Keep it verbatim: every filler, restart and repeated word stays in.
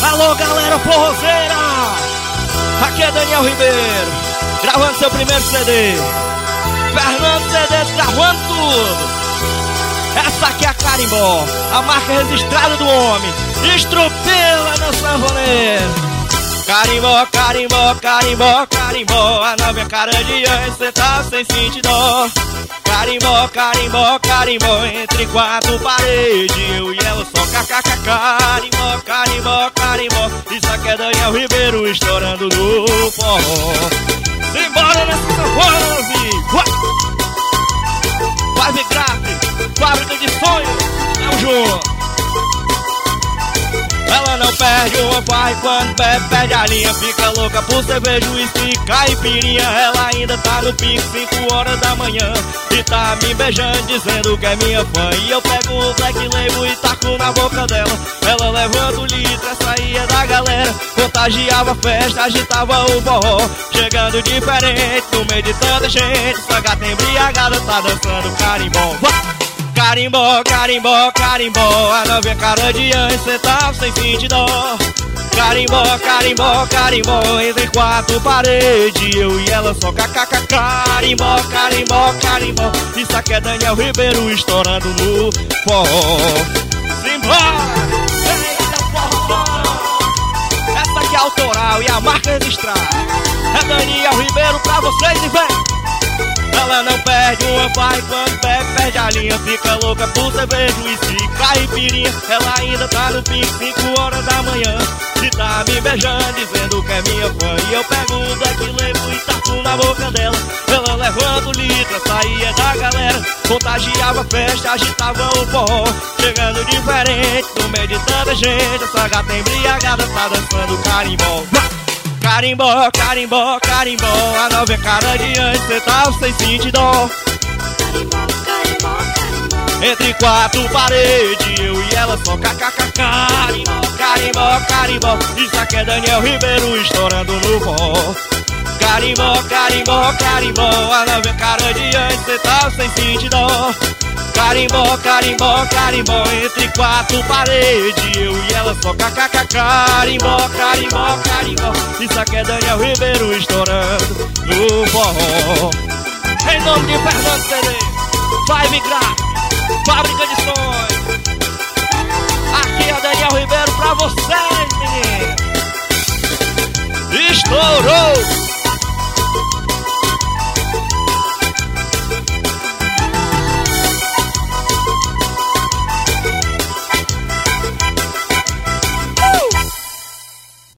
Alô, galera forrozeira! Aqui é Daniel Ribeiro, gravando seu primeiro C D. Fernando C Ds gravando tudo. Essa aqui é a Carimbó, a marca registrada do homem. Estrupila no sanfoneiro. Carimbó, carimbó, carimbó, carimbó. A nova é cara de anjo, cê tá sem sentir dó. Carimbó, carimbó, carimbó. Entre quatro paredes, eu e ela só kkk. Carimbó, carimbó, carimbó. Isso aqui é Daniel Ribeiro estourando no forró. Simbora nessa sanfona, amigo. Five Graph, fábrica de sonhos, tamo junto. Ela não perde uma vai quando bebe, perde a linha. Fica louca por cerveja, uísque, caipirinha. Ela ainda tá no pico, cinco horas da manhã, e tá me beijando, dizendo que é minha fã. E eu pego o Black Label e taco na boca dela. Ela levando o litro, essa aí é da galera. Contagiava a festa, agitava o forró. Chegando diferente, no meio de tanta gente. Essa gata embriagada tá dançando carimbó. Carimbó, carimbó, carimbó. A nova é cara de anjo, cê tá sem sentir dó. Carimbó, carimbó, carimbó. Entre quatro paredes, eu e ela só kkk. Carimbó, carimbó, carimbó. Isso aqui é Daniel Ribeiro estourando no forró. Simbora! Eita, forró! Essa aqui é autoral e a marca registrada. É Daniel Ribeiro pra vocês e vem! Ela não perde uma vai quando bebe, perde a linha. Fica louca por cerveja, uísque, caipirinha. Ela ainda tá no pico, cinco horas da manhã, e tá me beijando, dizendo que é minha fã. E eu pego o Black Label e taco na boca dela. Ela levando o litro, essa aí é da galera. Contagiava a festa, agitava o forró. Chegando diferente, no meio de tanta gente. Essa gata embriagada tá dançando carimbó. Carimbó, carimbó, carimbó. A nova é cara de anjo, cê tá sem sentir dó. Carimbó, carimbó, carimbó. Entre quatro paredes, eu e ela só kkk. Carimbó, carimbó, carimbó. Isso aqui é Daniel Ribeiro estourando no forró. Carimbó, carimbó, carimbó. A nova é cara de anjo, cê tá sem sentir dó. Carimbó, carimbó, carimbó. Entre quatro paredes, eu e ela só kkk. Carimbó, carimbó, carimbó. Isso aqui é Daniel Ribeiro estourando no forró. Em nome de Fernando C Ds, Five Graph, fábrica de sonhos. Aqui é Daniel Ribeiro pra vocês, menino. Estourou!